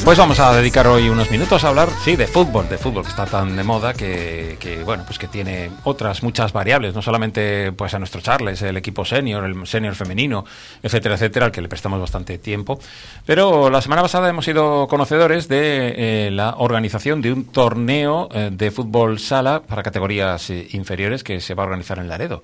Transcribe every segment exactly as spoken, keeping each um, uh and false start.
Pues vamos a dedicar hoy unos minutos a hablar, sí, de fútbol, de fútbol que está tan de moda que, que bueno, pues que tiene otras muchas variables, no solamente pues a nuestro Charles, el equipo senior, el senior femenino, etcétera, etcétera, al que le prestamos bastante tiempo. Pero la semana pasada hemos sido conocedores de eh, la organización de un torneo eh, de fútbol sala para categorías eh, inferiores que se va a organizar en Laredo.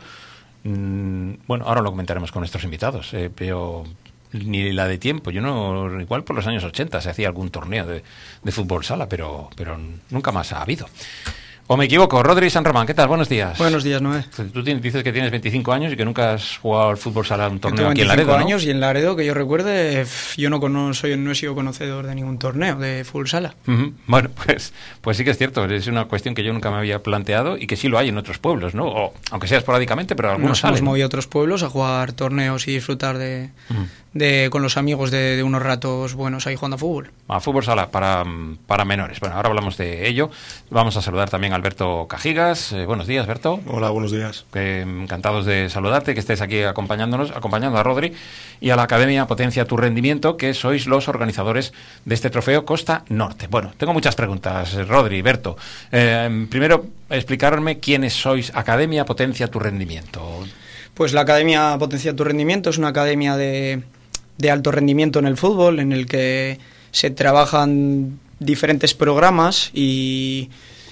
Mm, bueno, ahora lo comentaremos con nuestros invitados, eh, pero ni la de tiempo. Yo no, igual por los años ochenta se hacía algún torneo de, de fútbol sala, pero, pero nunca más ha habido. ¿O me equivoco? Rodri San Román, ¿qué tal? Buenos días. Buenos días, Noé. Tú tienes, dices que tienes veinticinco años y que nunca has jugado al fútbol sala en un torneo aquí en Laredo, ¿no? veinticinco años y en Laredo, que yo recuerde, yo no, cono, soy, no he sido conocedor de ningún torneo de fútbol sala. Uh-huh. Bueno, pues, pues sí que es cierto, es una cuestión que yo nunca me había planteado y que sí lo hay en otros pueblos, ¿no? O, aunque sea esporádicamente, pero algunos Nos salen. hemos movido a otros pueblos a jugar torneos y disfrutar de, uh-huh. de con los amigos de, de unos ratos buenos ahí jugando a fútbol. A fútbol sala para, para menores. Bueno, ahora hablamos de ello. Vamos a saludar también a Alberto Cajigas. Eh, buenos días, Berto. Hola, buenos días. Eh, encantados de saludarte, que estés aquí acompañándonos, acompañando a Rodri y a la Academia Potencia tu Rendimiento, que sois los organizadores de este trofeo Costa Norte. Bueno, tengo muchas preguntas, Rodri, Berto. Eh, primero, explicarme quiénes sois Academia Potencia tu Rendimiento. Pues la Academia Potencia tu Rendimiento es una academia de, de alto rendimiento en el fútbol, en el que se trabajan diferentes programas y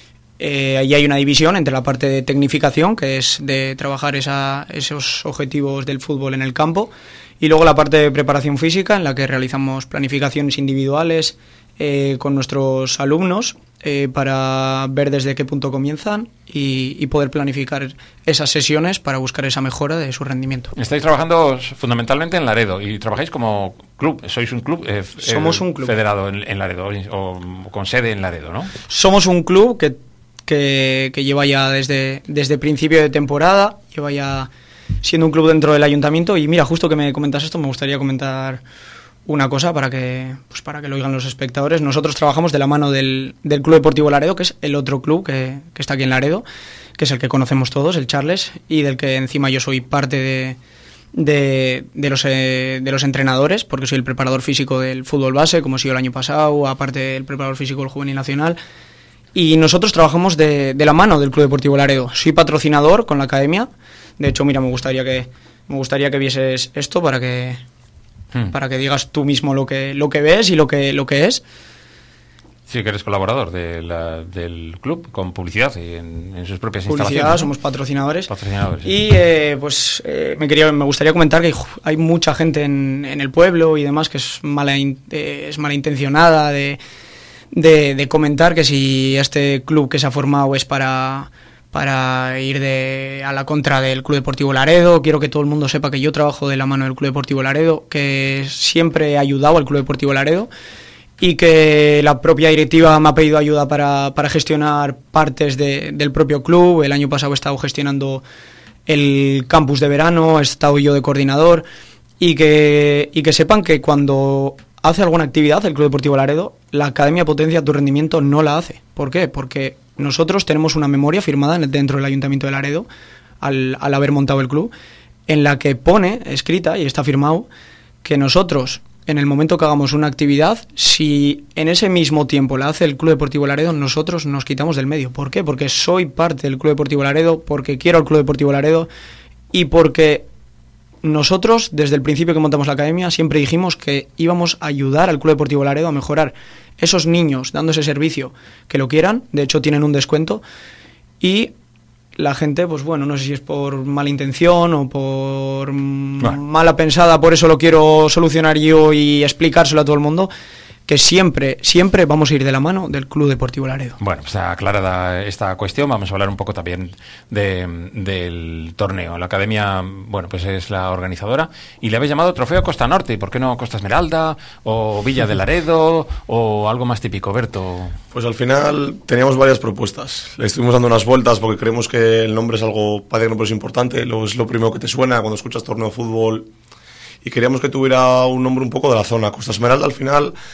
Eh, ahí hay una división entre la parte de tecnificación, que es de trabajar esa, esos objetivos del fútbol en el campo, y luego la parte de preparación física, en la que realizamos planificaciones individuales eh, con nuestros alumnos eh, para ver desde qué punto comienzan y, y poder planificar esas sesiones para buscar esa mejora de su rendimiento. Estáis trabajando fundamentalmente en Laredo y trabajáis como club, sois un club, eh, Somos eh, un club federado en, en Laredo o, o con sede en Laredo, ¿no? Somos un club que Que, que lleva ya desde, desde principio de temporada, lleva ya siendo un club dentro del ayuntamiento. Y mira, justo que me comentas esto, me gustaría comentar una cosa para que, pues para que lo oigan los espectadores. Nosotros trabajamos de la mano del, del Club Deportivo Laredo, que es el otro club que, que está aquí en Laredo, que es el que conocemos todos, el Charles, y del que encima yo soy parte de, de, de, los, eh, de los entrenadores, porque soy el preparador físico del fútbol base, como he sido el año pasado, aparte el preparador físico del Juvenil Nacional. Y nosotros trabajamos de, de la mano del Club Deportivo Laredo. Soy patrocinador con la academia. De hecho, mira, me gustaría que me gustaría que vieses esto para que hmm. para que digas tú mismo lo que lo que ves y lo que lo que es. Sí, que eres colaborador de la, del club con publicidad y en, en sus propias publicidad, instalaciones, ¿no? Somos patrocinadores. patrocinadores sí. Y eh, pues eh, me quería me gustaría comentar que hay, hay mucha gente en, en el pueblo y demás que es mala eh, es malintencionada de De, de comentar que si este club que se ha formado es para, para ir de, a la contra del Club Deportivo Laredo. Quiero que todo el mundo sepa que yo trabajo de la mano del Club Deportivo Laredo, que siempre he ayudado al Club Deportivo Laredo y que la propia directiva me ha pedido ayuda para, para gestionar partes de, del propio club. El año pasado he estado gestionando el campus de verano, he estado yo de coordinador, y que, y que sepan que cuando hace alguna actividad el Club Deportivo Laredo, la Academia Potencia tu Rendimiento no la hace. ¿Por qué? Porque nosotros tenemos una memoria firmada dentro del Ayuntamiento de Laredo, al, al haber montado el club, en la que pone, escrita y está firmado, que nosotros, en el momento que hagamos una actividad, si en ese mismo tiempo la hace el Club Deportivo Laredo, nosotros nos quitamos del medio. ¿Por qué? Porque soy parte del Club Deportivo Laredo, porque quiero al Club Deportivo Laredo y porque nosotros, desde el principio que montamos la academia, siempre dijimos que íbamos a ayudar al Club Deportivo Laredo a mejorar esos niños, dando ese servicio que lo quieran. De hecho, tienen un descuento. Y la gente, pues bueno, no sé si es por mala intención o por bueno. mala pensada, por eso lo quiero solucionar yo y explicárselo a todo el mundo, que siempre, siempre vamos a ir de la mano del Club Deportivo Laredo. Bueno, pues aclarada esta cuestión, vamos a hablar un poco también de, del torneo. La academia, bueno, pues es la organizadora y le habéis llamado Trofeo Costa Norte. ¿Y por qué no Costa Esmeralda o Villa de Laredo o algo más típico, Berto? Pues al final teníamos varias propuestas. Le estuvimos dando unas vueltas porque creemos que el nombre es algo, parece que no es importante, lo, es lo primero que te suena cuando escuchas torneo de fútbol, y queríamos que tuviera un nombre un poco de la zona. Costa Esmeralda al final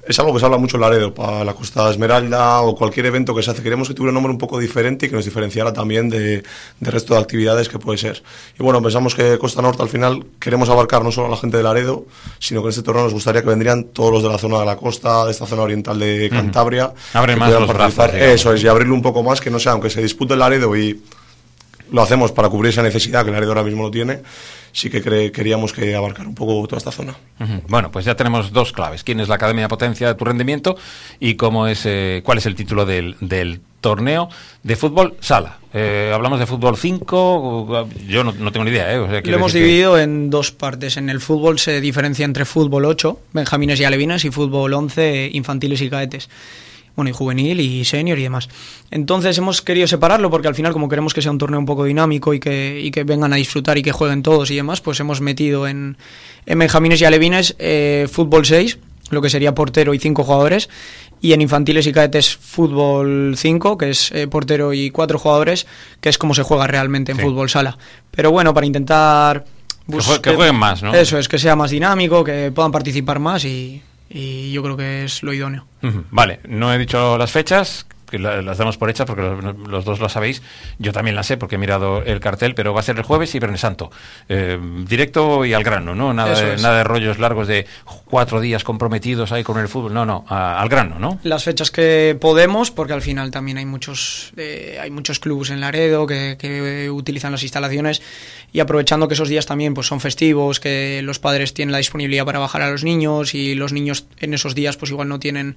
es algo que se habla mucho en Laredo, para la Costa Esmeralda o cualquier evento que se hace. Queremos que tuviera un nombre un poco diferente y que nos diferenciara también de, de resto de actividades que puede ser. Y bueno, pensamos que Costa Norte al final queremos abarcar no solo a la gente de Laredo, sino que en este torneo nos gustaría que vendrían todos los de la zona de la costa, de esta zona oriental de Cantabria. Uh-huh. Abre más los brazos, eso es, y abrirlo un poco más, que no sea, aunque se dispute el Laredo y lo hacemos para cubrir esa necesidad que el Laredo ahora mismo lo tiene, sí que cre- queríamos que abarcar un poco toda esta zona. Uh-huh. Bueno, pues ya tenemos dos claves. ¿Quién es la Academia de Potencia de tu rendimiento? Y cómo es, eh, cuál es el título del, del torneo de fútbol sala. Eh, hablamos de fútbol cinco, yo no, no tengo ni idea. ¿eh? O sea, lo hemos dividido que... en dos partes. En el fútbol se diferencia entre fútbol ocho, benjamines y alevines, y fútbol once, infantiles y cadetes. Bueno, y juvenil y senior y demás. Entonces hemos querido separarlo porque al final, como queremos que sea un torneo un poco dinámico y que, y que vengan a disfrutar y que jueguen todos y demás, pues hemos metido en, en benjamines y alevines eh, fútbol seis, lo que sería portero y cinco jugadores, y en infantiles y cadetes fútbol cinco, que es eh, portero y cuatro jugadores, que es como se juega realmente en sí. fútbol sala. Pero bueno, para intentar... Pues, que, jue- que jueguen más, ¿no? Eso es, que sea más dinámico, que puedan participar más y... y yo creo que es lo idóneo. Uh-huh. Vale, no he dicho las fechas, que las damos por hechas porque los, los dos lo sabéis, yo también las sé porque he mirado el cartel, pero va a ser el jueves y Viernes Santo, eh, directo y al grano, ¿no? Nada de, nada de rollos largos de cuatro días comprometidos ahí con el fútbol, no, no, a, al grano, ¿no? Las fechas que podemos, porque al final también hay muchos eh, hay muchos clubes en Laredo que, que utilizan las instalaciones, y aprovechando que esos días también pues son festivos, que los padres tienen la disponibilidad para bajar a los niños y los niños en esos días pues igual no tienen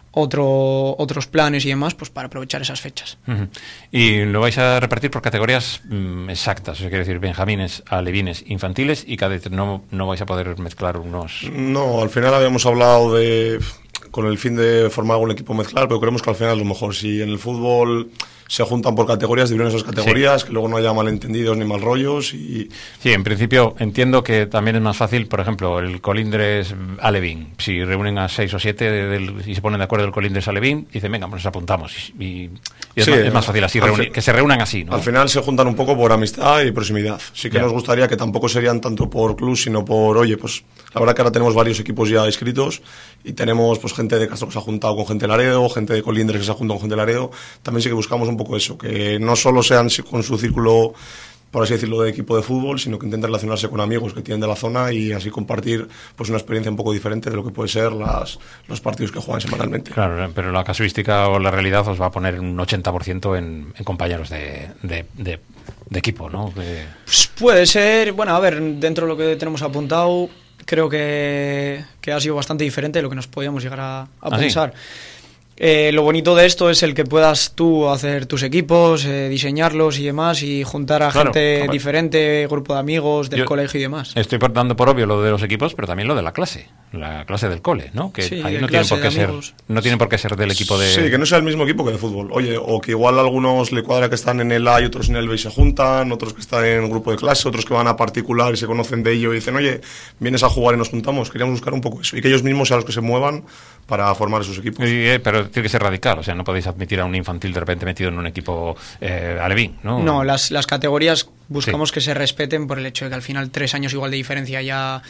otro otros planes y demás, pues para aprovechar esas fechas. Uh-huh. Y lo vais a repartir por categorías mm, exactas, o sea, quiere decir benjamines, alevines, infantiles y cadetes. No, no vais a poder mezclar unos... No, al final habíamos hablado de... con el fin de formar un equipo mezclar, pero creemos que al final es lo mejor. Si en el fútbol se juntan por categorías, dividieron esas categorías, sí. que luego no haya malentendidos ni mal rollos. Y... Sí, en principio entiendo que también es más fácil, por ejemplo, el colindres alevín. Si reúnen a seis o siete del, y se ponen de acuerdo el colindres alevín, dicen, venga, pues nos apuntamos. Y, y es, sí, más, es más fácil así, reuni- fin, que se reúnan así, ¿no? Al final se juntan un poco por amistad y proximidad. Sí que ya. Nos gustaría que tampoco serían tanto por club, sino por, oye, pues la verdad que ahora tenemos varios equipos ya inscritos y tenemos pues gente de Castro que se ha juntado con gente de Laredo, gente de Colindres que se ha juntado con gente de Laredo. También sí que buscamos un poco eso, que no solo sean con su círculo, por así decirlo, de equipo de fútbol, sino que intenten relacionarse con amigos que tienen de la zona y así compartir pues una experiencia un poco diferente de lo que puede ser las, los partidos que juegan semanalmente. Claro, pero la casuística o la realidad os va a poner un ochenta por ciento en, en compañeros de, de, de, de equipo, ¿no? De... Pues puede ser, bueno, a ver, dentro de lo que tenemos apuntado, creo que, que ha sido bastante diferente de lo que nos podíamos llegar a, a ¿Ah, pensar. Sí? Eh, lo bonito de esto es el que puedas tú hacer tus equipos, eh, diseñarlos y demás, y juntar a claro, gente hombre. diferente, grupo de amigos del Yo colegio y demás. Estoy dando por obvio lo de los equipos, pero también lo de la clase, la clase del cole, ¿no? Que sí, ahí no tienen por qué ser, no tienen por qué ser del equipo de... Sí, que no sea el mismo equipo que de fútbol. Oye, o que igual a algunos le cuadra que están en el A y otros en el B y se juntan, otros que están en un grupo de clase, otros que van a particular y se conocen de ello y dicen, oye, vienes a jugar y nos juntamos. Queríamos buscar un poco eso, y que ellos mismos sean los que se muevan para formar esos equipos. Sí, eh, pero tiene que ser radical, o sea, no podéis admitir a un infantil de repente metido en un equipo eh, alevín, ¿no? No, las, las categorías buscamos sí. que se respeten por el hecho de que al final tres años igual de diferencia ya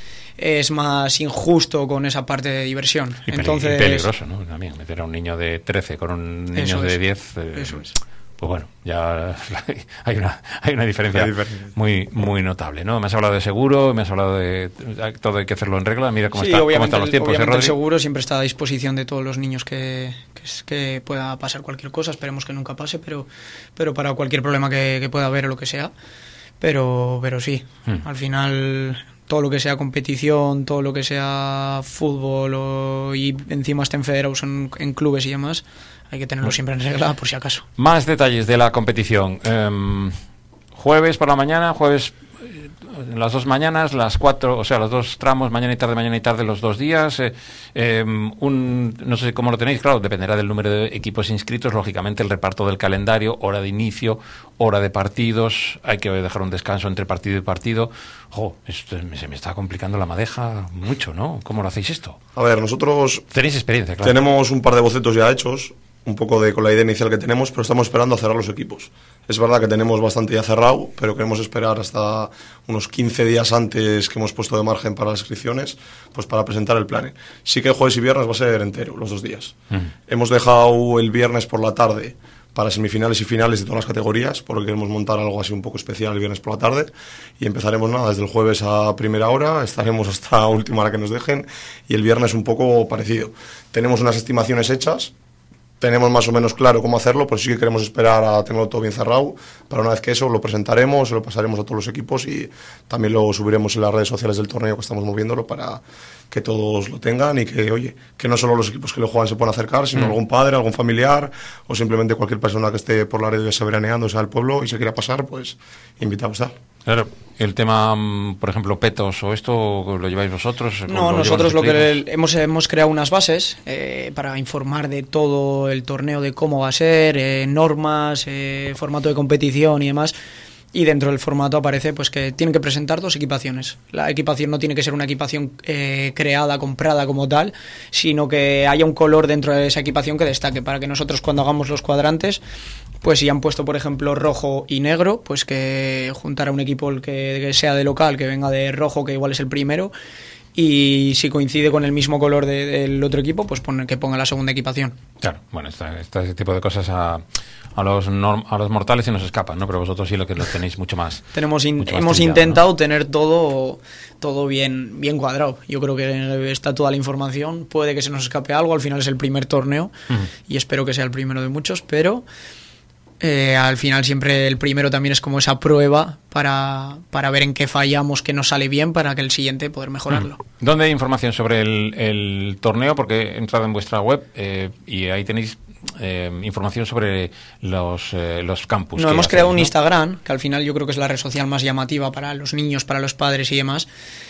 es más injusto con esa parte de diversión. Y Entonces, peligroso, ¿no? También meter a un niño de trece con un niño de diez... Eh, eso es. Pues bueno, ya hay una hay una diferencia, hay diferencia muy muy notable, ¿no? Me has hablado de seguro, me has hablado de todo, hay que hacerlo en regla. Mira cómo, sí, está, cómo están los tiempos. Obviamente ¿eh, el seguro siempre está a disposición de todos los niños que, que, que pueda pasar cualquier cosa. Esperemos que nunca pase, pero pero para cualquier problema que, que pueda haber o lo que sea. Pero pero sí, hmm. al final todo lo que sea competición, todo lo que sea fútbol o, y encima estén federados en, en clubes y demás, hay que tenerlo siempre en regla por si acaso. Más detalles de la competición. Um, jueves por la mañana, jueves las dos mañanas, las cuatro, o sea, los dos tramos, mañana y tarde, mañana y tarde, los dos días. Eh, eh, un, no sé cómo lo tenéis, claro, dependerá del número de equipos inscritos, lógicamente el reparto del calendario, hora de inicio, hora de partidos, hay que dejar un descanso entre partido y partido. Oh, esto se me está complicando la madeja mucho, ¿no? ¿Cómo lo hacéis esto? A ver, nosotros tenéis experiencia, claro. Tenemos un par de bocetos ya hechos. un poco de con la idea inicial que tenemos, pero estamos esperando a cerrar los equipos. Es verdad que tenemos bastante ya cerrado, pero queremos esperar hasta unos quince días antes que hemos puesto de margen para las inscripciones, pues para presentar el plan. Sí que jueves y viernes va a ser entero, los dos días. Uh-huh. Hemos dejado el viernes por la tarde para semifinales y finales de todas las categorías, porque queremos montar algo así un poco especial el viernes por la tarde, y empezaremos nada desde el jueves a primera hora, estaremos hasta última hora que nos dejen, y el viernes un poco parecido. Tenemos unas estimaciones hechas, tenemos más o menos claro cómo hacerlo, pero sí que queremos esperar a tenerlo todo bien cerrado, para una vez que eso lo presentaremos, se lo pasaremos a todos los equipos y también lo subiremos en las redes sociales del torneo que estamos moviéndolo para que todos lo tengan y que, oye, que no solo los equipos que lo juegan se puedan acercar, sino mm. algún padre, algún familiar o simplemente cualquier persona que esté por la red de veraneando, sea del pueblo y se quiera pasar, pues invitamos a estar. Claro, el tema, por ejemplo, petos o esto, ¿lo lleváis vosotros? No, lo nosotros lo que el, hemos, hemos creado unas bases eh, para informar de todo el torneo, de cómo va a ser, eh, normas, eh, formato de competición y demás. Y dentro del formato aparece pues que tienen que presentar dos equipaciones. La equipación no tiene que ser una equipación eh, creada, comprada como tal, sino que haya un color dentro de esa equipación que destaque, para que nosotros cuando hagamos los cuadrantes, pues si han puesto por ejemplo rojo y negro, pues que juntar a un equipo el que, que sea de local, que venga de rojo, que igual es el primero, y si coincide con el mismo color de, del otro equipo, pues pone, que ponga la segunda equipación. Claro, bueno, este, este tipo de cosas a, a los norm, a los mortales se nos escapan, ¿no? Pero vosotros sí lo que lo tenéis mucho más. Tenemos in, mucho más hemos trillado, intentado ¿no? tener todo todo bien bien cuadrado. Yo creo que está toda la información. Puede que se nos escape algo. Al final es el primer torneo uh-huh. y espero que sea el primero de muchos, pero Eh, al final siempre el primero también es como esa prueba para, para ver en qué fallamos, qué nos sale bien, para que el siguiente poder mejorarlo. ¿Dónde hay información sobre el, el torneo? Porque he entrado en vuestra web eh, y ahí tenéis eh, información sobre los, eh, los campus. No, hemos hacéis, creado un ¿no? Instagram, que al final yo creo que es la red social más llamativa para los niños, para los padres y demás,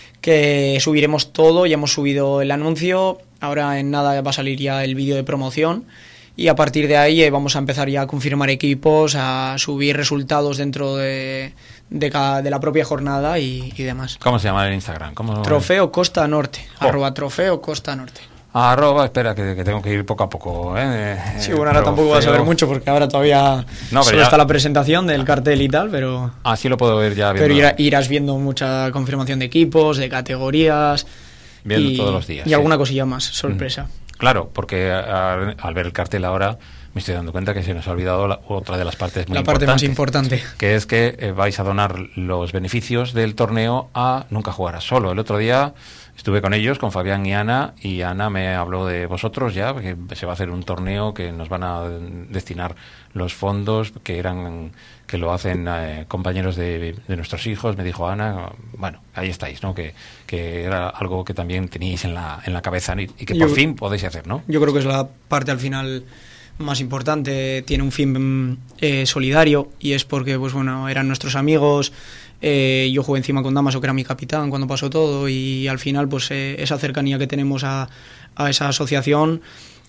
que subiremos todo. Ya hemos subido el anuncio, ahora en nada va a salir ya el vídeo de promoción. Y a partir de ahí eh, vamos a empezar ya a confirmar equipos, a subir resultados dentro de, de, cada, de la propia jornada y, y demás. ¿Cómo se llama el Instagram? ¿Cómo... Trofeo Costa Norte, oh. arroba Trofeo Costa Norte. Arroba, espera, que, que tengo que ir poco a poco. ¿eh? Sí, bueno, ahora Trofeo. Tampoco vas a ver mucho porque ahora todavía no, solo ya... está la presentación del cartel y tal, pero... Así lo puedo ver ya. Viendo... Pero irá, irás viendo mucha confirmación de equipos, de categorías... Viendo y, todos los días. Y sí. alguna cosilla más, sorpresa. Mm. Claro, porque a, al ver el cartel ahora me estoy dando cuenta que se nos ha olvidado la, otra de las partes muy la parte más importante, que es que eh, vais a donar los beneficios del torneo a Nunca Jugarás Solo. El otro día estuve con ellos, con Fabián y Ana, y Ana me habló de vosotros ya, que se va a hacer un torneo que nos van a destinar los fondos, que eran que lo hacen eh, compañeros de, de nuestros hijos. Me dijo Ana, bueno, ahí estáis, ¿no? Que, que era algo que también teníais en la, en la cabeza y, y que por yo, fin podéis hacer, ¿no? Yo creo que es la parte al final más importante, tiene un fin eh, solidario, y es porque, pues bueno, eran nuestros amigos. Eh, yo jugué encima con Damaso, que era mi capitán cuando pasó todo, y al final pues eh, esa cercanía que tenemos a, a esa asociación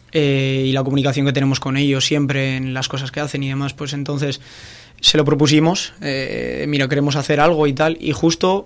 eh, y la comunicación que tenemos con ellos siempre en las cosas que hacen y demás, pues entonces se lo propusimos, eh, mira, queremos hacer algo y tal, y justo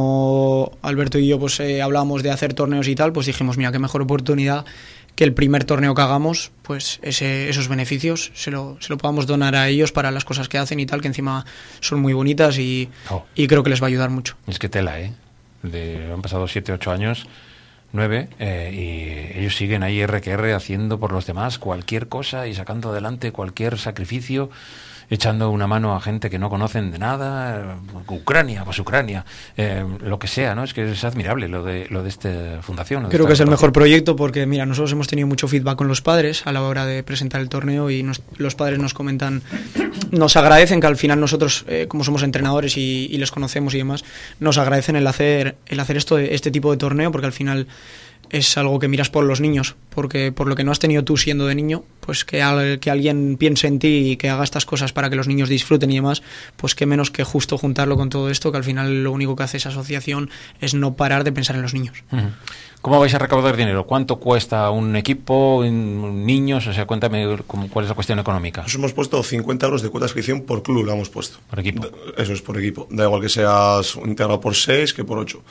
como Alberto y yo pues eh, hablábamos de hacer torneos y tal, pues dijimos, mira, qué mejor oportunidad que el primer torneo que hagamos, pues ese, esos beneficios se lo, se lo podamos donar a ellos para las cosas que hacen y tal, que encima son muy bonitas y, oh. y creo que les va a ayudar mucho. Es que tela, ¿eh? De, han pasado siete, ocho años, nueve, eh, y ellos siguen ahí R que R haciendo por los demás cualquier cosa y sacando adelante cualquier sacrificio, echando una mano a gente que no conocen de nada, Ucrania, pues Ucrania, eh, lo que sea, ¿no? Es que es admirable lo de lo de esta fundación. Creo que es el mejor proyecto porque, mira, nosotros hemos tenido mucho feedback con los padres a la hora de presentar el torneo y nos, los padres nos comentan, nos agradecen que al final nosotros, eh, como somos entrenadores y, y les conocemos y demás, nos agradecen el hacer el hacer esto de, este tipo de torneo, porque al final es algo que miras por los niños, porque por lo que no has tenido tú siendo de niño, pues que, al, que alguien piense en ti y que haga estas cosas para que los niños disfruten y demás, pues qué menos que justo juntarlo con todo esto, que al final lo único que hace esa asociación es no parar de pensar en los niños. Uh-huh. ¿Cómo vais a recaudar dinero? ¿Cuánto cuesta un equipo, niños? O sea, cuéntame cuál es la cuestión económica. Nos hemos puesto cincuenta euros de cuota de inscripción por club, la hemos puesto. Por equipo. Eso es, por equipo. Da igual que seas integrado por seis que por ocho.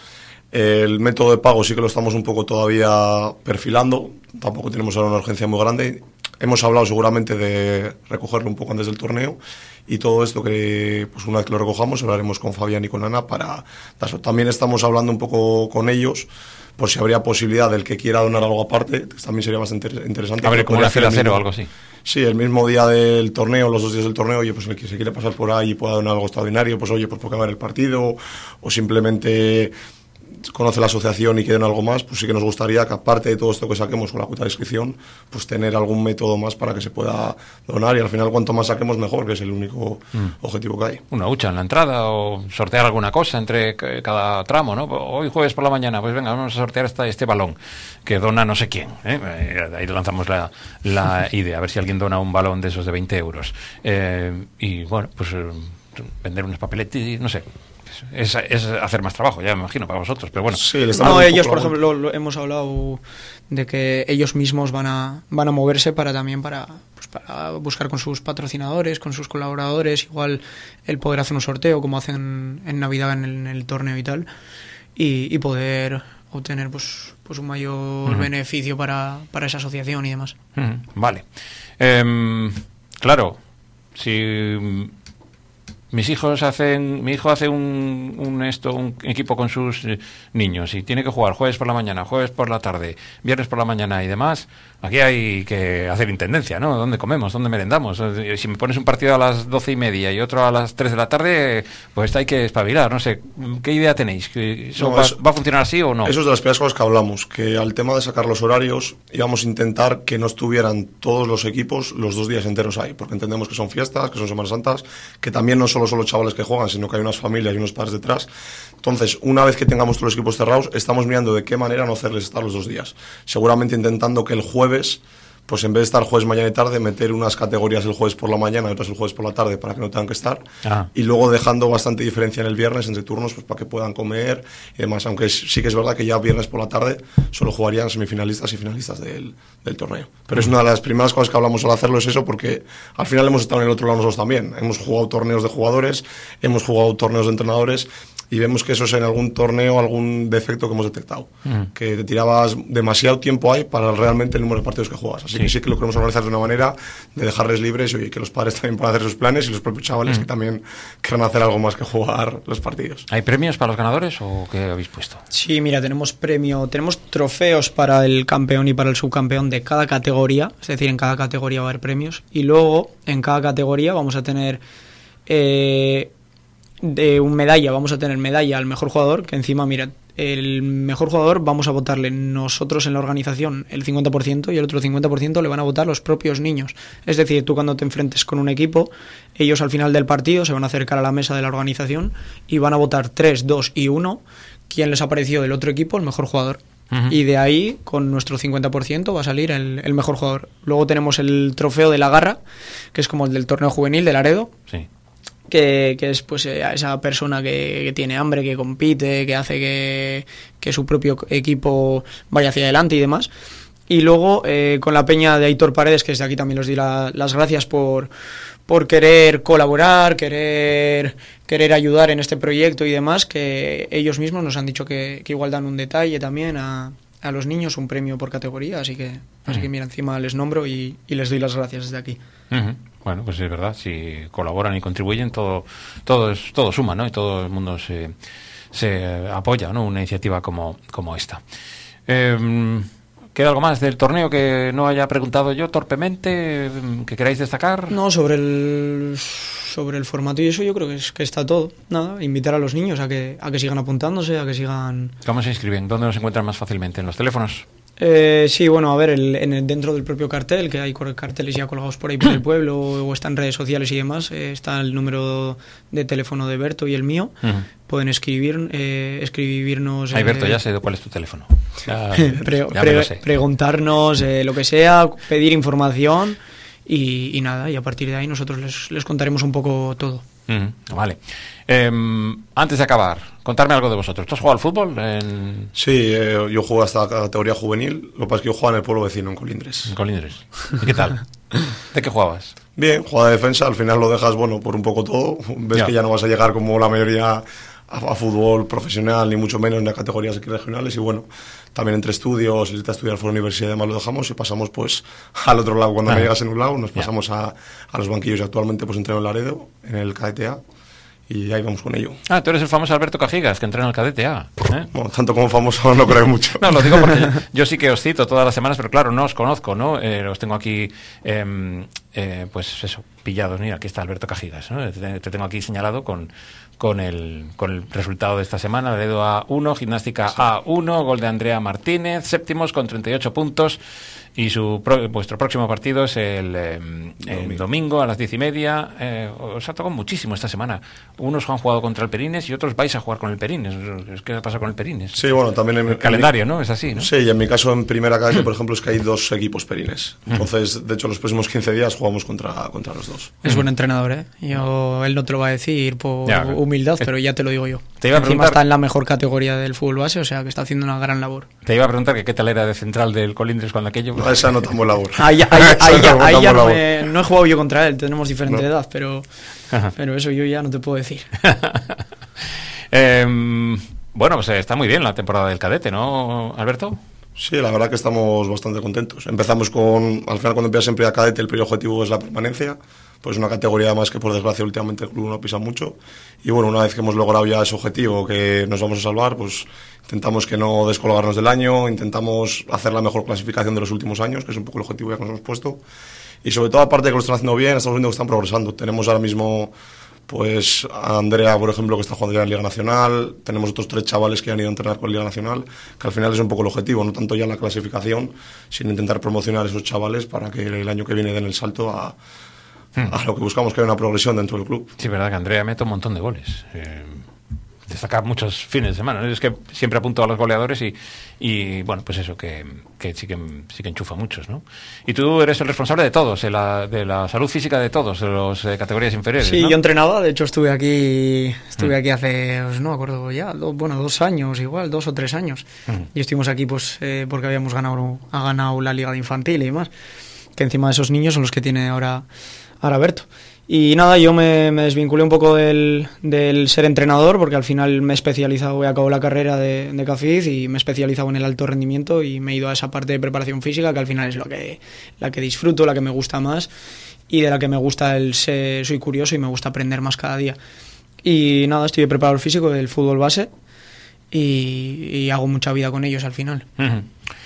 El método de pago sí que lo estamos un poco todavía perfilando, tampoco tenemos ahora una urgencia muy grande. hemos hablado seguramente de recogerlo un poco antes del torneo, y todo esto que pues una vez que lo recojamos hablaremos con Fabián y con Ana para darlo. También estamos hablando un poco con ellos por si habría posibilidad del que quiera donar algo aparte, que también sería bastante interesante. A ver, como una fila cero o algo así. Sí, el mismo día del torneo, los dos días del torneo, oye, pues el que se quiere pasar por ahí y pueda donar algo extraordinario, pues oye, pues por acabar el partido, o simplemente conoce la asociación y quieren algo más, pues sí que nos gustaría que aparte de todo esto que saquemos con la cuota de inscripción, pues tener algún método más para que se pueda donar, y al final cuanto más saquemos mejor, que es el único mm. objetivo que hay. Una hucha en la entrada o sortear alguna cosa entre cada tramo, ¿no? Hoy jueves por la mañana, pues venga, vamos a sortear esta, este balón que dona no sé quién, ¿eh? Ahí lanzamos la, la idea, a ver si alguien dona un balón de esos de veinte euros. Eh, y bueno, pues eh, vender unos papeletes, no sé. Es, es hacer más trabajo, ya me imagino, para vosotros, pero bueno. Sí, no, ellos, por ejemplo, lo, lo, hemos hablado de que ellos mismos van a van a moverse para también para, pues para buscar con sus patrocinadores, con sus colaboradores, igual el poder hacer un sorteo como hacen en Navidad en el, en el torneo y tal, y, y poder obtener pues pues un mayor uh-huh. beneficio para, para esa asociación y demás. Uh-huh. Vale. Eh, claro, si mis hijos hacen, mi hijo hace un, un esto, un equipo con sus eh, niños y tiene que jugar jueves por la mañana, jueves por la tarde, viernes por la mañana y demás. Aquí hay que hacer intendencia, ¿no? ¿Dónde comemos? ¿Dónde merendamos? Si me pones un partido a las doce y media y otro a las tres de la tarde, pues hay que espabilar. No sé, ¿qué idea tenéis? ¿Eso no, va, eso, ¿Va a funcionar así o no? Eso es de las primeras cosas que hablamos, que al tema de sacar los horarios íbamos a intentar que no estuvieran todos los equipos los dos días enteros ahí, porque entendemos que son fiestas, que son Semanas Santas, que también no solo son los chavales que juegan, sino que hay unas familias y unos padres detrás. Entonces, una vez que tengamos todos los equipos cerrados, estamos mirando de qué manera no hacerles estar los dos días. Seguramente intentando que el jueves, pues en vez de estar jueves, mañana y tarde, meter unas categorías el jueves por la mañana y otras el jueves por la tarde para que no tengan que estar. Ah. Y luego dejando bastante diferencia en el viernes entre turnos, pues para que puedan comer y demás. Aunque sí que es verdad que ya viernes por la tarde solo jugarían semifinalistas y finalistas del, del torneo. Pero uh-huh. es una de las primeras cosas que hablamos al hacerlo, es eso, porque al final hemos estado en el otro lado nosotros también. Hemos jugado torneos de jugadores, hemos jugado torneos de entrenadores, y vemos que eso es en algún torneo algún defecto que hemos detectado, uh-huh. que te tirabas demasiado tiempo ahí para realmente el número de partidos que juegas. Así sí. que sí que lo queremos organizar de una manera de dejarles libres y que los padres también puedan hacer sus planes y los propios chavales uh-huh. que también quieran hacer algo más que jugar los partidos. ¿Hay premios para los ganadores o qué habéis puesto? Sí, mira, tenemos premio, tenemos trofeos para el campeón y para el subcampeón de cada categoría, es decir, en cada categoría va a haber premios, y luego en cada categoría vamos a tener eh, de un medalla, vamos a tener medalla al mejor jugador, que encima, mira, el mejor jugador vamos a votarle nosotros en la organización el cincuenta por ciento y el otro cincuenta por ciento le van a votar los propios niños. Es decir, tú cuando te enfrentes con un equipo, ellos al final del partido se van a acercar a la mesa de la organización y van a votar tres, dos y uno quién les ha parecido del otro equipo el mejor jugador. Uh-huh. Y de ahí, con nuestro cincuenta por ciento, va a salir el, el mejor jugador. Luego tenemos el trofeo de la garra, que es como el del torneo juvenil de Laredo. Sí. Que, que es pues esa persona que, que tiene hambre, que compite, que hace que, que su propio equipo vaya hacia adelante y demás. Y luego eh, con la peña de Aitor Paredes, que desde aquí también les doy la, las gracias por, por querer colaborar, querer, querer ayudar en este proyecto y demás, que ellos mismos nos han dicho que, que igual dan un detalle también a, a los niños, un premio por categoría, así que, uh-huh. así que mira, encima les nombro y, y les doy las gracias desde aquí. Uh-huh. Bueno, pues es verdad, si colaboran y contribuyen, todo todo es, todo suma, ¿no? Y todo el mundo se, se apoya, ¿no? Una iniciativa como, como esta. Eh, ¿Queda algo más del torneo que no haya preguntado yo torpemente, que queráis destacar? No, sobre el sobre el formato y eso yo creo que, es, que está todo. Nada, invitar a los niños a que a que sigan apuntándose, a que sigan... ¿Cómo se inscriben? ¿Dónde nos encuentran más fácilmente? ¿En los teléfonos? Eh, sí, bueno, a ver, el, en el, dentro del propio cartel, que hay carteles ya colgados por ahí por el pueblo o está en redes sociales y demás, eh, está el número de teléfono de Berto y el mío. Uh-huh. Pueden escribir, eh, escribirnos... Ay, eh, Berto, ya sé cuál es tu teléfono. Ya, pre, ya pre, preguntarnos eh, lo que sea, pedir información y, y nada, y a partir de ahí nosotros les, les contaremos un poco todo. Uh-huh. Vale. Eh, antes de acabar, contarme algo de vosotros. ¿Tú has jugado al fútbol? En... Sí, eh, yo juego hasta la categoría juvenil. Lo que pasa es que yo jugaba en el pueblo vecino, en Colindres. En Colindres. ¿Y qué tal? ¿De qué jugabas? Bien, jugaba de defensa. Al final lo dejas, bueno, por un poco todo. Ves ya. que ya no vas a llegar como la mayoría a, a fútbol profesional, ni mucho menos, ni a categorías aquí regionales. Y bueno, también entre estudios, irte a estudiar por la universidad y demás lo dejamos y pasamos pues al otro lado. Cuando ah. me llegas en un lado, nos pasamos yeah. a, a los banquillos y actualmente pues entreno en Laredo, en el K D T A. Y ahí vamos con ello. Ah, tú eres el famoso Alberto Cajigas, que entrena en el K D T A. ¿eh? Bueno, tanto como famoso no creo mucho. No, lo digo porque yo, yo sí que os cito todas las semanas, pero claro, no os conozco, ¿no? Eh, os tengo aquí, eh, eh, pues eso, pillados. Mira, aquí está Alberto Cajigas, ¿no? Te, te tengo aquí señalado con, con, el, con el resultado de esta semana. Laredo A uno, Gimnástica sí. A uno, gol de Andrea Martínez, séptimos con treinta y ocho puntos. Y su pro, vuestro próximo partido es el, eh, el domingo. domingo a las diez y media. Eh, os ha tocado muchísimo esta semana. Unos han jugado contra el Perines y otros vais a jugar con el Perines. ¿Qué pasa con el Perines? Sí, bueno, también en el calendario, ¿no? Es así, ¿no? Sí, y en mi caso, en primera cadete, por ejemplo, es que hay dos equipos Perines. Entonces, de hecho, los próximos quince días jugamos contra, contra los dos. Es buen entrenador, ¿eh? Yo, él no te lo va a decir por ya, humildad, pero ya te lo digo yo. Te iba a Encima preguntar... está en la mejor categoría del fútbol base, o sea que está haciendo una gran labor. Te iba a preguntar que qué tal era de central del Colindres cuando aquello... No, esa no tan buena labor. Ahí, ahí, ahí, ya, ahí ya no, he, no he jugado yo contra él, tenemos diferente no. edad, pero, pero eso yo ya no te puedo decir. eh, bueno, pues está muy bien la temporada del cadete, ¿no, Alberto? Sí, la verdad que estamos bastante contentos. Empezamos con, al final cuando empiezas en primera cadete, el primer objetivo es la permanencia, pues una categoría más que por desgracia últimamente el club no pisa mucho. Y bueno, una vez que hemos logrado ya ese objetivo, que nos vamos a salvar, pues intentamos que no descolgarnos del año, intentamos hacer la mejor clasificación de los últimos años, que es un poco el objetivo que nos hemos puesto. Y sobre todo, aparte de que lo están haciendo bien, estamos viendo que están progresando. Tenemos ahora mismo pues a Andrea, por ejemplo, que está jugando ya en Liga Nacional. Tenemos otros tres chavales que han ido a entrenar con Liga Nacional, que al final es un poco el objetivo, no tanto ya la clasificación, sino intentar promocionar a esos chavales para que el año que viene den el salto a, hmm. a lo que buscamos, que haya una progresión dentro del club. Sí, verdad que Andrea mete un montón de goles. Eh... destacar muchos fines de semana, ¿no? Es que siempre apunto a los goleadores y, y bueno, pues eso, que, que, sí que sí que enchufa muchos, ¿no? Y tú eres el responsable de todos, de la, de la salud física de todos, de las eh, categorías inferiores, Sí, ¿no? yo entrenaba, de hecho estuve aquí estuve mm. aquí hace, pues, no me acuerdo ya, do, bueno, dos años igual, dos o tres años. Mm. Y estuvimos aquí pues eh, porque habíamos ganado, ha ganado la Liga de Infantil y demás, que encima de esos niños son los que tiene ahora, ahora Berto. Y nada, yo me, me desvinculé un poco del, del ser entrenador, porque al final me he especializado, he acabado la carrera de, de CAFID y me he especializado en el alto rendimiento y me he ido a esa parte de preparación física, que al final es lo que, la que disfruto, la que me gusta más y de la que me gusta el ser, soy curioso y me gusta aprender más cada día. Y nada, estoy de preparador físico del fútbol base y, y hago mucha vida con ellos al final. Uh-huh.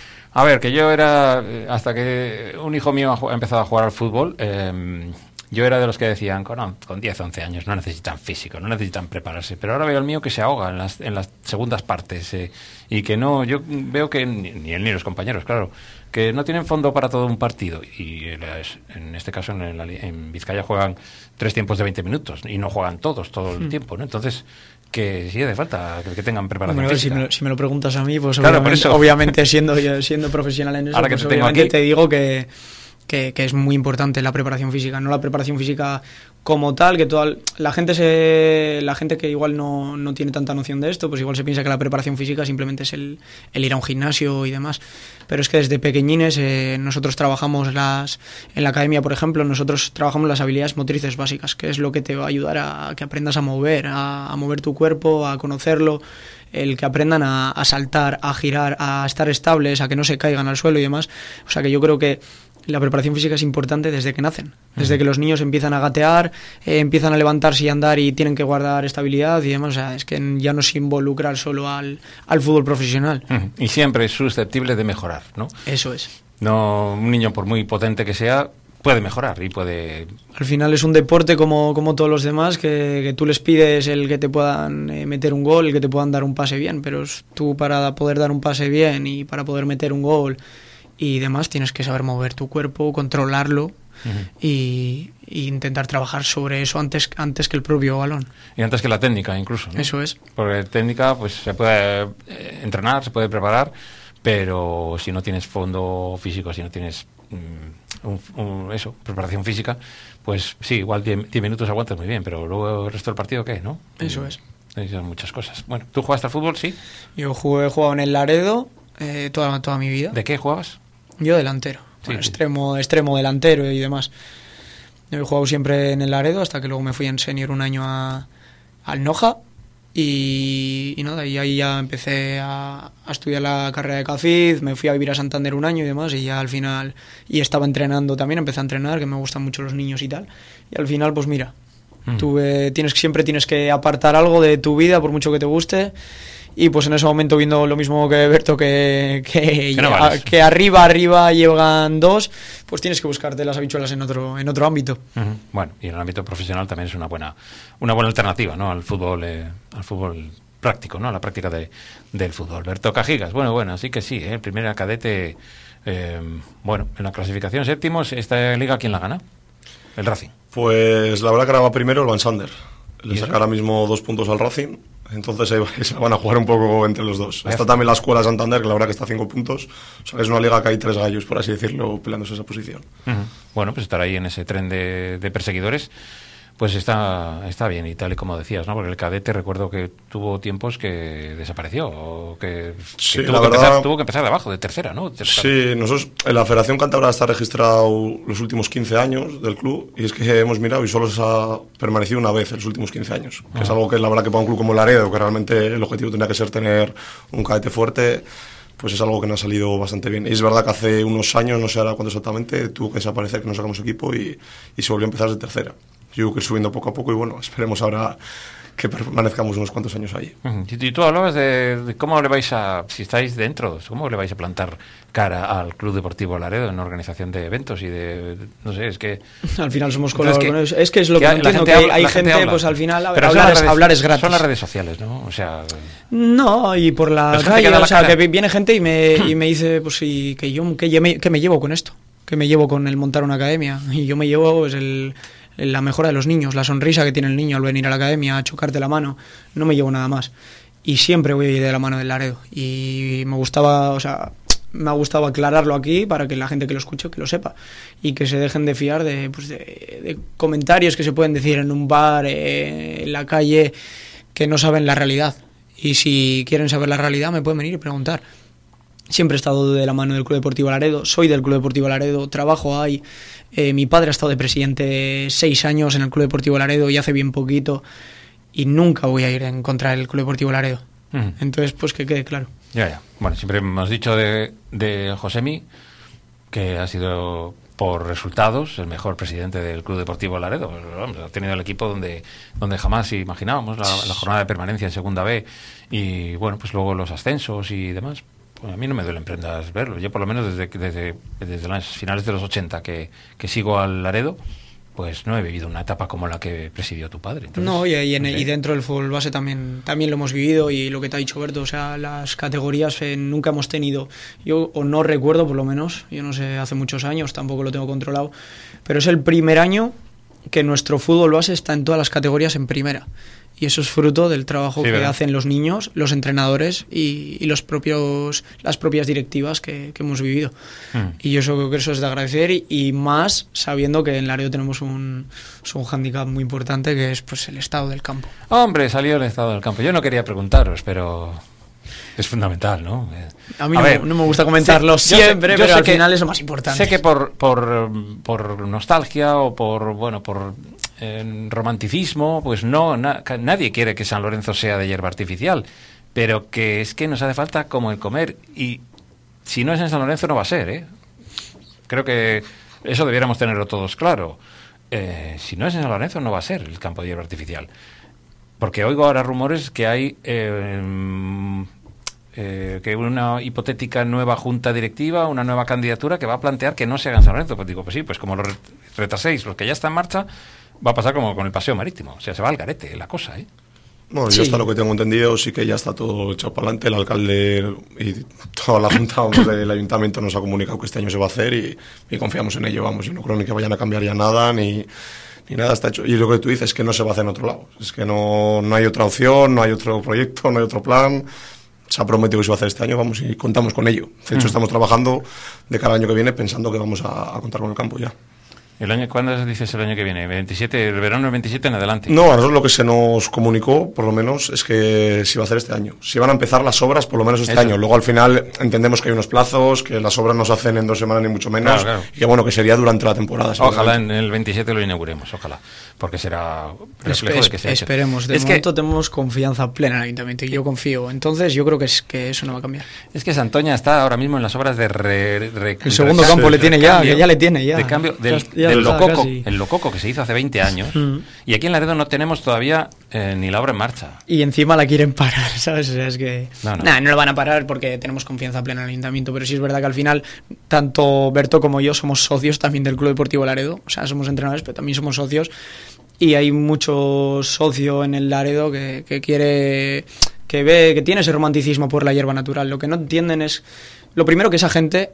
A ver, que yo era, hasta que un hijo mío ha empezado a jugar al fútbol, eh, yo era de los que decían, con, con diez, once años no necesitan físico, no necesitan prepararse, pero ahora veo al mío que se ahoga en las, en las segundas partes eh, y que no, yo veo que ni, ni él ni los compañeros, claro, que no tienen fondo para todo un partido y en este caso en, el, en Vizcaya juegan tres tiempos de veinte minutos y no juegan todos, todo el mm. tiempo, ¿no? Entonces, que sí hace falta que, que tengan preparación bueno, física. Si me, si me lo preguntas a mí, pues claro, obviamente, por eso. obviamente siendo, siendo profesional en eso, ahora que pues te tengo obviamente aquí, te digo que Que, que es muy importante la preparación física, no la preparación física como tal, que toda la gente se la gente que igual no, no tiene tanta noción de esto, pues igual se piensa que la preparación física simplemente es el, el ir a un gimnasio y demás, pero es que desde pequeñines eh, nosotros trabajamos las en la academia, por ejemplo, nosotros trabajamos las habilidades motrices básicas, que es lo que te va a ayudar a, a que aprendas a mover, a, a mover tu cuerpo, a conocerlo, el que aprendan a, a saltar, a girar, a estar estables, a que no se caigan al suelo y demás. O sea que yo creo que la preparación física es importante desde que nacen, desde uh-huh. que los niños empiezan a gatear, eh, empiezan a levantarse y andar y tienen que guardar estabilidad y demás. O sea, es que ya no se involucrar solo al, al fútbol profesional. Uh-huh. Y siempre es susceptible de mejorar, ¿no? Eso es. No, un niño, por muy potente que sea, puede mejorar y puede... Al final es un deporte como, como todos los demás, que, que tú les pides el que te puedan eh, meter un gol, el que te puedan dar un pase bien, pero tú para poder dar un pase bien y para poder meter un gol y demás tienes que saber mover tu cuerpo, controlarlo uh-huh. y, y intentar trabajar sobre eso antes, antes que el propio balón. Y antes que la técnica incluso, ¿no? Eso es. Porque técnica pues se puede eh, entrenar, se puede preparar, pero si no tienes fondo físico, si no tienes mm, un, un, eso, preparación física, pues sí, igual diez minutos aguantas muy bien, pero luego el resto del partido, ¿qué? ¿No? Eso es. Hay muchas cosas. Bueno, ¿tú jugaste al fútbol? Sí. Yo jugué, he jugado en el Laredo eh, toda, toda mi vida. ¿De qué jugabas? Yo delantero, sí, bueno, sí. extremo extremo delantero y demás. Yo he jugado siempre en el Laredo hasta que luego me fui en senior un año a, al Noja Y, y nada, y ahí ya empecé a, a estudiar la carrera de CACID, me fui a vivir a Santander un año y demás, y ya al final, y estaba entrenando también, empecé a entrenar, que me gustan mucho los niños y tal, y al final pues mira, mm. tuve, tienes, siempre tienes que apartar algo de tu vida, por mucho que te guste, y pues en ese momento viendo lo mismo que Berto, que, que, que, no a, que arriba, arriba llegan dos, pues tienes que buscarte las habichuelas en otro, en otro ámbito. Uh-huh. Bueno, y en el ámbito profesional también es una buena, una buena alternativa, ¿no? Al fútbol, eh, al fútbol práctico, ¿no? A la práctica de, del fútbol. Berto Cajigas, bueno, bueno, así que sí, ¿eh? El primer cadete, eh, bueno, en la clasificación séptimos, ¿esta liga quién la gana? El Racing. Pues la verdad que ahora va primero el Van Sander. Le saca ahora mismo dos puntos al Racing. Entonces ahí se van a jugar un poco entre los dos. Está también la Escuela Santander, que la verdad que está a cinco puntos. O sea que es una liga que hay tres gallos, por así decirlo, peleándose esa posición. Uh-huh. Bueno, pues estar ahí en ese tren de, de perseguidores, pues está, está bien. Y tal y como decías, ¿no? Porque el cadete recuerdo que tuvo tiempos que desapareció. O que, sí, que, tuvo, la que verdad, empezar, tuvo que empezar de abajo, de tercera, ¿no? Tercera. Sí, nosotros en la Federación Cántabra está registrado los últimos quince años del club, y es que hemos mirado y solo se ha permanecido una vez en los últimos quince años. Que uh-huh. es algo que la verdad que para un club como Laredo, que realmente el objetivo tendría que ser tener un cadete fuerte, pues es algo que no ha salido bastante bien. Y es verdad que hace unos años, no sé ahora cuánto exactamente, tuvo que desaparecer, que no sacamos equipo y, y se volvió a empezar de tercera. Yo creo que ir subiendo poco a poco y bueno, esperemos ahora que permanezcamos unos cuantos años allí. Uh-huh. Y tú hablabas de, de cómo le vais a, si estáis dentro, cómo le vais a plantar cara al Club Deportivo Laredo en organización de eventos y de, de no sé, es que... Al final somos colaboradores, es que, es que es lo que, que no entiendo, que hay, hay gente, gente pues al final, a ver, hablar, es, hablar es gratis. Son las redes sociales, ¿no? O sea... No, y por la calle, o sea, cara. Que viene gente y me, y me dice, pues sí, que yo, que, yo me, que me llevo con esto, que me llevo con el montar una academia, y yo me llevo pues el... la mejora de los niños, la sonrisa que tiene el niño al venir a la academia, a chocarte la mano, no me llevo nada más. Y siempre voy de la mano del Laredo. Y me gustaba, o sea, me ha gustado aclararlo aquí para que la gente que lo escuche, que lo sepa. Y que se dejen de fiar de, pues de, de comentarios que se pueden decir en un bar, eh, en la calle, que no saben la realidad. Y si quieren saber la realidad, me pueden venir y preguntar. Siempre he estado de la mano del Club Deportivo Laredo, soy del Club Deportivo Laredo, trabajo ahí. Eh, mi padre ha estado de presidente seis años en el Club Deportivo Laredo y hace bien poquito, y nunca voy a ir en contra del Club Deportivo Laredo. Uh-huh. Entonces, pues que quede claro. Ya, ya. Bueno, siempre hemos dicho de, de Josemi que ha sido por resultados el mejor presidente del Club Deportivo Laredo. Vamos, ha tenido el equipo donde, donde jamás imaginábamos, la, la jornada de permanencia en Segunda B y, bueno, pues luego los ascensos y demás. Pues a mí no me duelen prendas verlo. Yo por lo menos desde, desde, desde las finales de los ochenta que, que sigo al Laredo, pues no he vivido una etapa como la que presidió tu padre. Entonces, no, y, y, en, no sé. y dentro del fútbol base también, también lo hemos vivido, y lo que te ha dicho Berto, o sea, las categorías eh, nunca hemos tenido, yo o no recuerdo por lo menos, yo no sé, hace muchos años, tampoco lo tengo controlado, pero es el primer año que nuestro fútbol base está en todas las categorías en primera. Y eso es fruto del trabajo sí, que ¿verdad? hacen los niños, los entrenadores y, y los propios, las propias directivas que, que hemos vivido. Mm. Y yo creo que eso es de agradecer, y, y más sabiendo que en Laredo tenemos un, un hándicap muy importante, que es pues el estado del campo. Hombre, salió el estado del campo. Yo no quería preguntaros, pero es fundamental, ¿no? A mí a no, ver, no me gusta comentarlo sé, siempre, yo sé, yo pero al final es lo más importante. Sé que por, por, por nostalgia o por, bueno, por... en romanticismo, pues no, na, nadie quiere que San Lorenzo sea de hierba artificial, pero que es que nos hace falta como el comer, y si no es en San Lorenzo no va a ser, ¿eh? Creo que eso debiéramos tenerlo todos claro. Eh, si no es en San Lorenzo no va a ser el campo de hierba artificial, porque oigo ahora rumores que hay eh, eh, que una hipotética nueva junta directiva, una nueva candidatura que va a plantear que no se haga en San Lorenzo. Pues digo, pues sí, pues como lo retraséis, los que ya está en marcha, va a pasar como con el paseo marítimo. O sea, se va al garete la cosa, ¿eh? Bueno, sí. Yo hasta lo que tengo entendido, sí que ya está todo echado para adelante. El alcalde y toda la junta vamos, del ayuntamiento nos ha comunicado que este año se va a hacer, y, y confiamos en ello. Vamos, yo no creo ni que vayan a cambiar ya nada, ni, ni nada está hecho. Y lo que tú dices es que no se va a hacer en otro lado. Es que no, no hay otra opción, no hay otro proyecto, no hay otro plan. Se ha prometido que se va a hacer este año, vamos, y contamos con ello. De hecho, mm. estamos trabajando de cada año que viene pensando que vamos a, a contar con el campo ya. ¿El año, ¿Cuándo dices el año que viene? veintisiete, el verano del veintisiete en adelante. No, a nosotros lo que se nos comunicó, por lo menos, es que se iba a hacer este año. Si van a empezar las obras, por lo menos este Eso. año. Luego, al final, entendemos que hay unos plazos, que las obras no se hacen en dos semanas ni mucho menos, claro, claro. y que, bueno, que sería durante la temporada. Ojalá en el veintisiete lo inauguremos, ojalá, porque será reflejo es, de que se ha hecho. Esperemos, de es momento que, tenemos confianza plena en el Ayuntamiento, y yo confío. Entonces, yo creo que, es, que eso no va a cambiar. Es que Santoña está ahora mismo en las obras de... Re, re, el segundo campo le tiene ya, que ya le tiene ya. De cambio del, ya, del Lococo, el Lococo que se hizo hace veinte años, mm. y aquí en Laredo no tenemos todavía eh, ni la obra en marcha. Y encima la quieren parar, ¿sabes? O sea, es que... No, no. Nah, no lo van a parar porque tenemos confianza plena en el Ayuntamiento, pero sí es verdad que al final, tanto Berto como yo somos socios también del Club Deportivo Laredo, o sea, somos entrenadores, pero también somos socios, y hay mucho socio en el Laredo que, que quiere... que ve, que tiene ese romanticismo por la hierba natural. Lo que no entienden es... Lo primero que esa gente...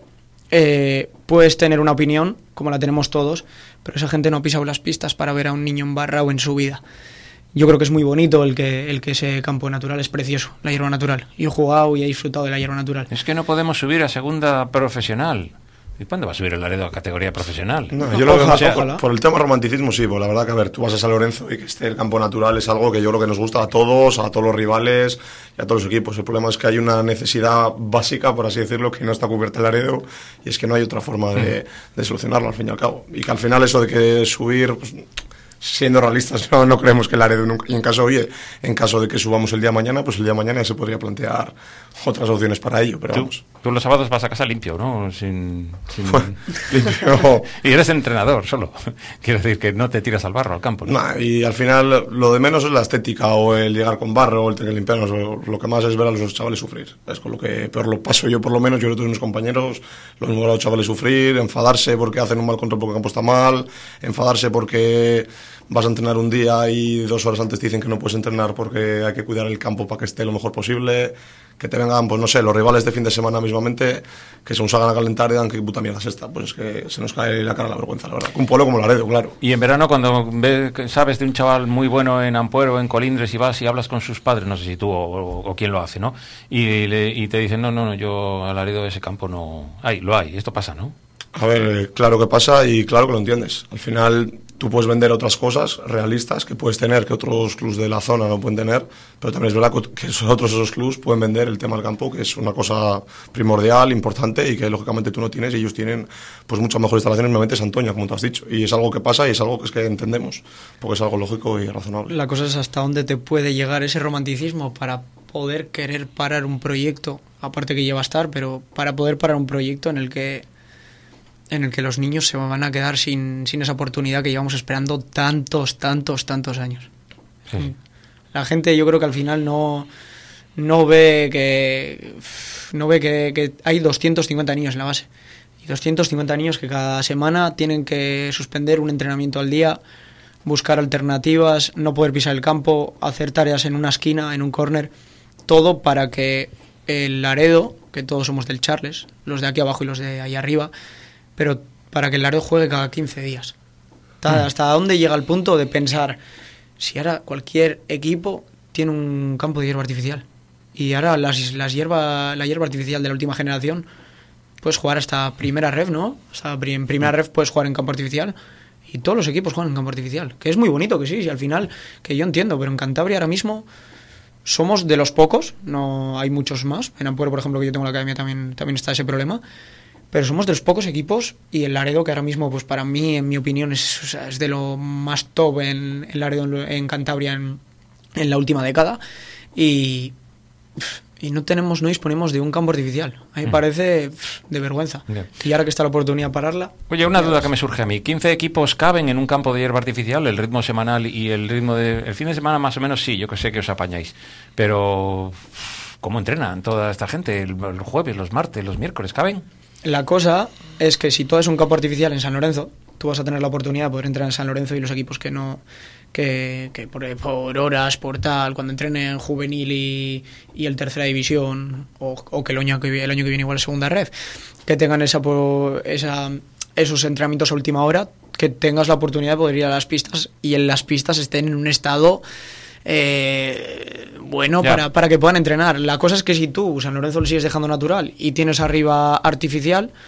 Eh, puedes tener una opinión, como la tenemos todos, pero esa gente no ha pisado las pistas para ver a un niño embarrado en su vida. Yo creo que es muy bonito el que, el que ese campo natural es precioso, la hierba natural. Yo he jugado y he disfrutado de la hierba natural. Es que no podemos subir a segunda profesional. ¿Y cuándo va a subir el Laredo a categoría profesional? No, yo lo veo más por, por el tema romanticismo, sí, pues la verdad que, a ver, tú vas a San Lorenzo y que esté el campo natural es algo que yo creo que nos gusta a todos, a todos los rivales y a todos los equipos. El problema es que hay una necesidad básica, por así decirlo, que no está cubierta el Laredo, y es que no hay otra forma de, de solucionarlo, al fin y al cabo. Y que al final eso de que subir... Pues, siendo realistas, no, no creemos que el Laredo nunca, y en caso, oye, en caso de que subamos el día de mañana, pues el día de mañana ya se podría plantear otras opciones para ello, pero tú, vamos. Tú los sábados vas a casa limpio, ¿no? Sin, sin... Bueno, limpio. Y eres entrenador solo, quiero decir que no te tiras al barro, al campo, ¿no? Nah, y al final lo de menos es la estética, o el llegar con barro, o el tener que limpiarnos, lo que más es ver a los chavales sufrir, es con lo que peor lo paso yo, por lo menos, yo y otros mis compañeros, los mismos a los chavales sufrir, enfadarse porque hacen un mal control porque el campo está mal, enfadarse porque vas a entrenar un día y dos horas antes te dicen que no puedes entrenar porque hay que cuidar el campo para que esté lo mejor posible, que te vengan, pues no sé, los rivales de fin de semana mismamente, que se nos hagan a calentar y digan que puta mierda es esta, pues es que se nos cae la cara la vergüenza, la verdad. Un pueblo como Laredo, claro. Y en verano, cuando ves, sabes de un chaval muy bueno en Ampuero, en Colindres, y vas y hablas con sus padres, no sé si tú o, o, o quién lo hace, ¿no? Y, le, y te dicen, no, no, no, yo a Laredo ese campo no... Hay, lo hay, esto pasa, ¿no? A ver, claro que pasa y claro que lo entiendes. Al final tú puedes vender otras cosas realistas que puedes tener que otros clubs de la zona no pueden tener, pero también es verdad que esos otros esos clubs pueden vender el tema del campo, que es una cosa primordial, importante, y que lógicamente tú no tienes, y ellos tienen pues muchas mejores instalaciones, normalmente es Santoña, como tú has dicho, y es algo que pasa y es algo que es que entendemos, porque es algo lógico y razonable. La cosa es hasta dónde te puede llegar ese romanticismo para poder querer parar un proyecto, aparte que lleva a estar, pero para poder parar un proyecto en el que en el que los niños se van a quedar sin, sin esa oportunidad que llevamos esperando tantos, tantos, tantos años. Sí. La gente, yo creo que al final no, no ve que no ve que, que hay doscientos cincuenta niños en la base. Y doscientos cincuenta niños que cada semana tienen que suspender un entrenamiento al día, buscar alternativas, no poder pisar el campo, hacer tareas en una esquina, en un córner, todo para que el Laredo, que todos somos del Charles, los de aquí abajo y los de ahí arriba, pero para que el Laredo juegue cada quince días. ¿Hasta, hasta dónde llega el punto de pensar si ahora cualquier equipo tiene un campo de hierba artificial? Y ahora las, las hierba, la hierba artificial de la última generación, puedes jugar hasta primera ref, ¿no? Hasta en primera ref puedes jugar en campo artificial. Y todos los equipos juegan en campo artificial. Que es muy bonito, que sí, y al final, que yo entiendo, pero en Cantabria ahora mismo somos de los pocos, no hay muchos más. En Ampuero, por ejemplo, que yo tengo la academia, también, también está ese problema. Pero somos de los pocos equipos, y el Laredo, que ahora mismo, pues para mí, en mi opinión, es, o sea, es de lo más top en, en Laredo, en, en Cantabria, en, en la última década, y, y no tenemos, no disponemos de un campo artificial. A mí me parece pff, de vergüenza. Yeah. Y ahora que está la oportunidad de pararla... Oye, una duda que me surge a mí. ¿quince equipos caben en un campo de hierba artificial? El ritmo semanal y el ritmo de... El fin de semana más o menos sí, yo que sé que os apañáis. Pero... ¿cómo entrenan toda esta gente? El, el jueves, los martes, los miércoles, ¿caben? La cosa es que si todo es un campo artificial en San Lorenzo, tú vas a tener la oportunidad de poder entrenar en San Lorenzo, y los equipos que no, que, que por, por horas, por tal, cuando entrenen en juvenil y, y el tercera división, o, o que el año que, el año que viene igual segunda red, que tengan esa, esa esos entrenamientos a última hora, que tengas la oportunidad de poder ir a las pistas, y en las pistas estén en un estado... Eh, bueno, para, para que puedan entrenar. La cosa es que si tú San Lorenzo lo sigues dejando natural y tienes arriba artificial,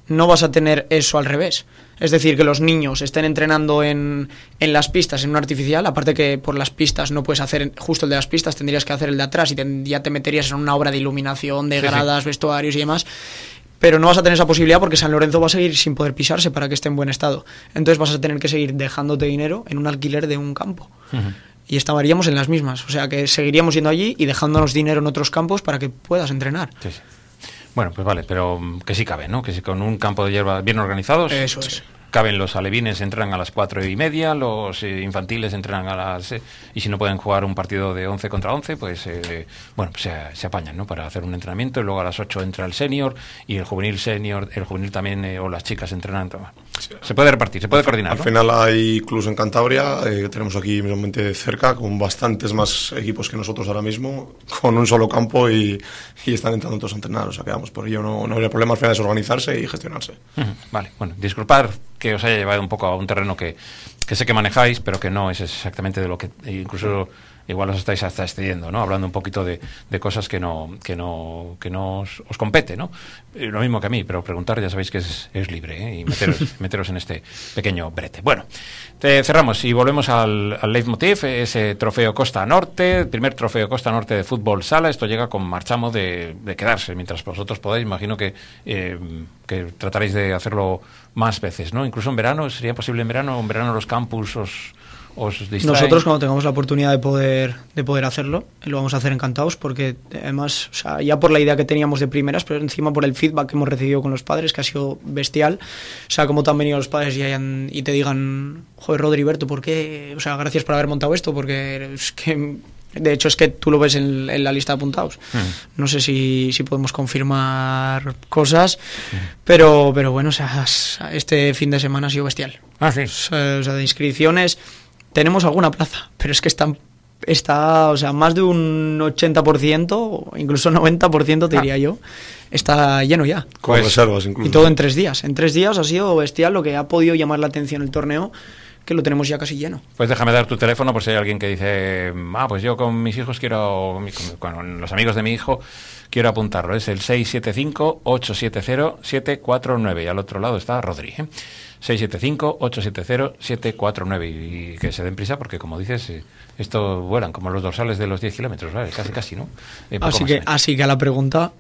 no vas a tener eso al revés. Es decir, que los niños estén entrenando en, en las pistas, en un artificial, aparte que por las pistas no puedes hacer justo el de las pistas, tendrías que hacer el de atrás y te, ya te meterías en una obra de iluminación, de sí, gradas, sí. vestuarios y demás. Pero no vas a tener esa posibilidad porque San Lorenzo va a seguir sin poder pisarse para que esté en buen estado. Entonces vas a tener que seguir dejándote dinero en un alquiler de un campo. Uh-huh. Y estaríamos en las mismas. O sea, que seguiríamos yendo allí y dejándonos dinero en otros campos para que puedas entrenar. Sí, sí. Bueno, pues vale, pero que sí cabe, ¿no? Que sí, con un campo de hierba bien organizados. Eso es. Caben los alevines, entrenan a las cuatro y media, los eh, infantiles entrenan a las... Eh, y si no pueden jugar un partido de once contra once, pues, eh, bueno, pues se, se apañan, ¿no? Para hacer un entrenamiento, y luego a las ocho entra el senior, y el juvenil senior, el juvenil también, eh, o las chicas entrenan. Sí. Se puede repartir, se puede coordinar, Al ¿no? final hay clubs en Cantabria, eh, tenemos aquí mismamente cerca, con bastantes más equipos que nosotros ahora mismo, con un solo campo, y, y están entrando todos a entrenar, o sea que vamos, por ello no, no habría problema, al final es organizarse y gestionarse. Uh-huh. Vale, bueno, disculpad que os haya llevado un poco a un terreno que, que sé que manejáis, pero que no es exactamente de lo que incluso igual os estáis hasta excediendo, ¿no? Hablando un poquito de, de cosas que no que no que no os, os compete, ¿no? Lo mismo que a mí, pero preguntar ya sabéis que es, es libre, ¿eh? Y meteros, meteros en este pequeño brete. Bueno, te cerramos y volvemos al, al leitmotiv, ese trofeo Costa Norte, el primer trofeo Costa Norte de fútbol sala. Esto llega con marchamo de, de quedarse mientras vosotros podáis. Imagino que, eh, que trataréis de hacerlo más veces, ¿no? Incluso en verano, ¿sería posible en verano? En verano los campus os, os distraen. Nosotros, cuando tengamos la oportunidad de poder de poder hacerlo, lo vamos a hacer encantados, porque además, o sea, ya por la idea que teníamos de primeras, pero encima por el feedback que hemos recibido con los padres, que ha sido bestial. O sea, como te han venido los padres y, hayan, y te digan, joder, Rodri, Berto, ¿por qué? O sea, gracias por haber montado esto, porque es que... De hecho, es que tú lo ves en, en la lista de apuntados. Mm. No sé si, si podemos confirmar cosas, mm. pero, pero bueno, o sea, este fin de semana ha sido bestial. Ah, sí. O sea, o sea, de inscripciones tenemos alguna plaza, pero es que están, está, o sea, más de un ochenta por ciento, incluso noventa por ciento te diría ah. yo, está lleno ya. Con pues, reservas incluso. Y todo en tres días. En tres días ha sido bestial lo que ha podido llamar la atención el torneo, que lo tenemos ya casi lleno. Pues déjame dar tu teléfono por si hay alguien que dice, ah, pues yo con mis hijos quiero, con, con los amigos de mi hijo, quiero apuntarlo. Es el seis siete cinco, ocho siete cero, siete cuatro nueve y al otro lado está Rodri, ¿eh? seis siete cinco, ocho siete cero, siete cuatro nueve y, y que se den prisa porque, como dices, eh, esto vuelan como los dorsales de los diez kilómetros, ¿vale? Casi, casi, ¿no? Eh, así, que, así que a la pregunta...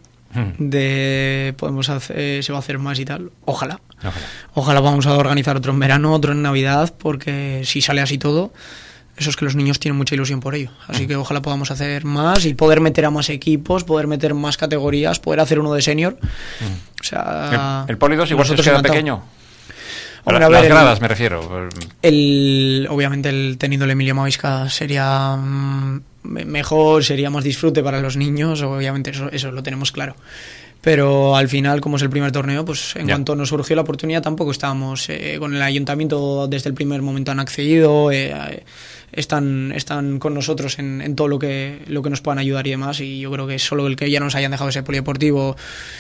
de podemos hacer, se va a hacer más y tal, ojalá. ojalá ojalá vamos a organizar otro en verano, otro en Navidad, porque si sale así todo, eso es que los niños tienen mucha ilusión por ello, así que ojalá podamos hacer más y poder meter a más equipos, poder meter más categorías, poder hacer uno de senior. O sea, el, el Poli dos igual se queda pequeño. Hombre, a ver, las gradas el, me refiero. El, obviamente el teniendo el Emilio Mavisca sería mm, mejor, sería más disfrute para los niños, obviamente eso, eso lo tenemos claro. Pero al final, como es el primer torneo, pues en ya. cuanto nos surgió la oportunidad tampoco estábamos eh, con el ayuntamiento, desde el primer momento han accedido, eh, están están con nosotros en, en todo lo que lo que nos puedan ayudar y demás, y yo creo que solo el que ya nos hayan dejado ese polideportivo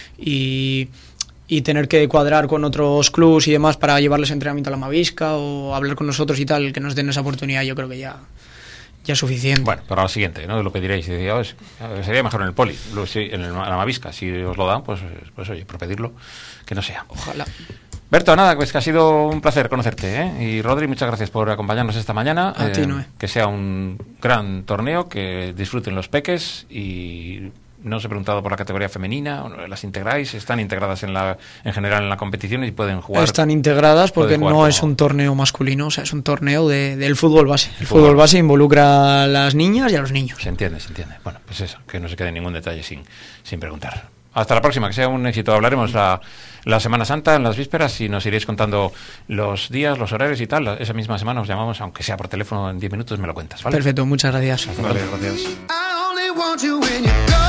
y y tener que cuadrar con otros clubs y demás para llevarles entrenamiento a la Mavisca o hablar con nosotros y tal, que nos den esa oportunidad, yo creo que ya ya es suficiente. Bueno, para lo siguiente, ¿no? Lo pediréis. Y decía, oh, es, sería mejor en el Poli, en el, la Mavisca. Si os lo dan, pues, pues oye, por pedirlo, que no sea. Ojalá. Berto, nada, pues que ha sido un placer conocerte, ¿eh? Y Rodri, muchas gracias por acompañarnos esta mañana. A eh, ti, Noé. Que sea un gran torneo, que disfruten los peques y... No os he preguntado por la categoría femenina, ¿las integráis? ¿Están integradas en la en general en la competición y pueden jugar? Están integradas porque no como... es un torneo masculino, o sea, es un torneo de, del fútbol base. El, el fútbol. fútbol base involucra a las niñas y a los niños. Se entiende, se entiende. Bueno, pues eso, que no se quede ningún detalle sin, sin preguntar. Hasta la próxima, que sea un éxito. Hablaremos la, la Semana Santa en las vísperas y nos iréis contando los días, los horarios y tal. Esa misma semana os llamamos, aunque sea por teléfono en diez minutos, me lo cuentas, ¿vale? Perfecto, muchas gracias. Vale, gracias.